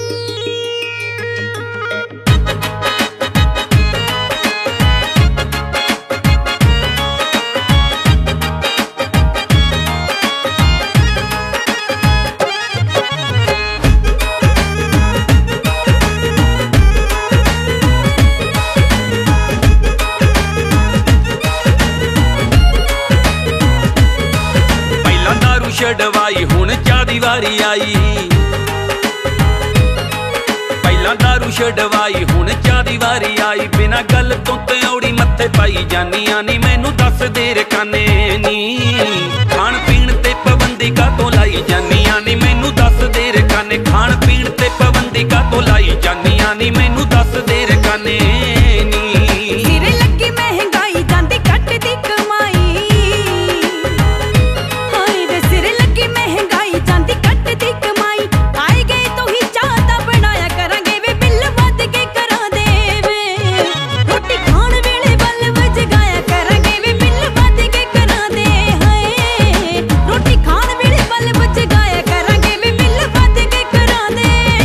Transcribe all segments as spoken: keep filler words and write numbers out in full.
छड़वाई हुण चाह दी वारी आई, पहला दारू छड़वाई हुण चाह दी वारी आई। बिना गल तो त्योड़ी मत्थे पाई जानिया नी, मैनू दस देर काने नी। खाण पीण ते पाबंदी का तो लाई जानिया नी, मैनू दस देर काने। खाण पीण ते पाबंदी का तो लाई जानिया नी, मैनू दस देर काने नी। सिरे लगी महंगाई जांदी कट दी कमाई, महंगाई जांदी कट दी कमाई। आए गए तो ही चाहता बनाया करांगे वे, बिल वध के करा दे वे। रोटी खाण वेले बल वज गाया करांगे वे, बिल वध के करा दे। हाय रोटी खाण वेले बल वज गाया करांगे वे, बिल वध के करा दे।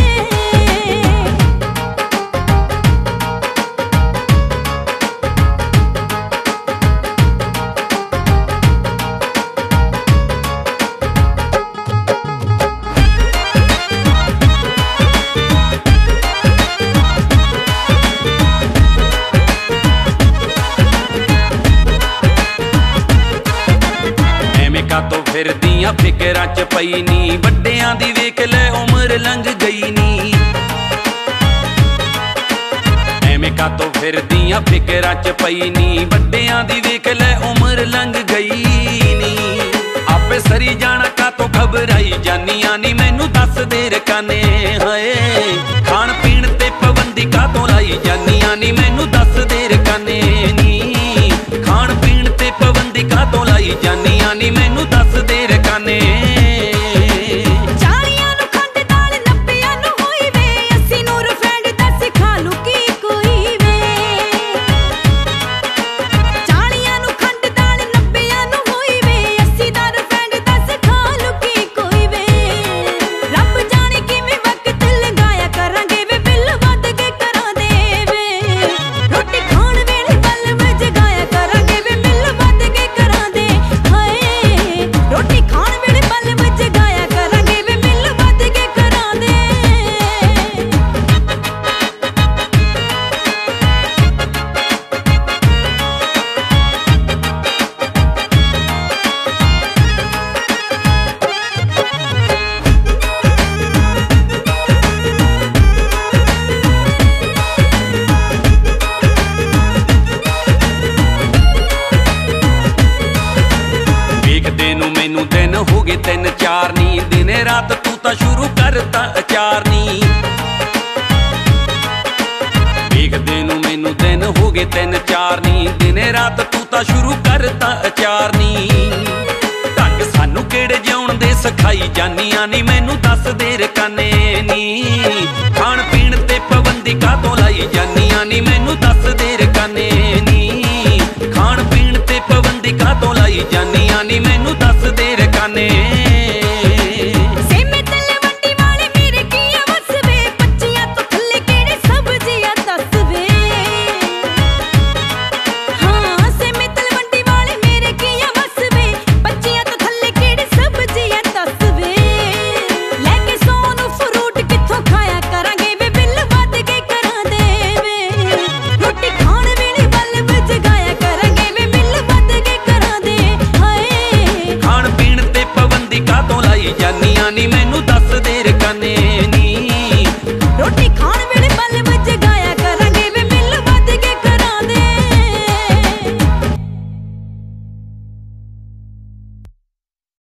का तो फिरदियां फिकरां च पई नी, वड्डियां दी वेख ले उम्र लंघ गई नी। एवें का तो फिरदियां फिकरां च पई नी, वड्डियां दी वेख ले उम्र लंघ गई नी। आपे सरी जाना का तो घबराई जानिया नी, मैनू दस देर काने। हाय खाण पीण ते पाबंदी का तो लाई जानिया नी, मैनू दस देर काने नी। खाण पीण ते पाबंदी का तो लाई जानिया नी, मैनू दस देर काने। मैनू दिन हो गए तीन चार नी, दिने रात तू तां शुरू करता अचार नी। वेखदे नू मैनू दिन हो गए तीन चार नी, दिने रात तू तां शुरू करता अचार नी। ढंग सानू किहड़े जिउण दे सिखाई जानिया नी, मैनू दस देर काने नी। खाण पीण ते पाबंदी का तो लाई जानिया नी, मैनू दस देर काने नी। खाण पीण ते पाबंदी का तो लाई जानिया नी, मैनू दस देर काने। जानिया नी मैनू